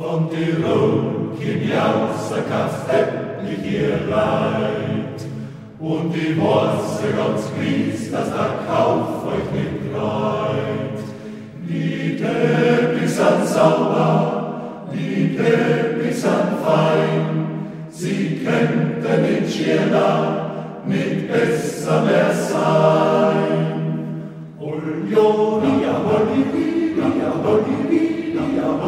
Von Tirol hinaus ein Kaffee hier leid. Und die Worte ganz gewiss, dass der Kauf euch nicht reit. Die Teppich sind sauber, die Teppich sind fein. Sie könnten in Schirna nicht besser mehr sein. Olio, via, Olivia, via, Olivia, via,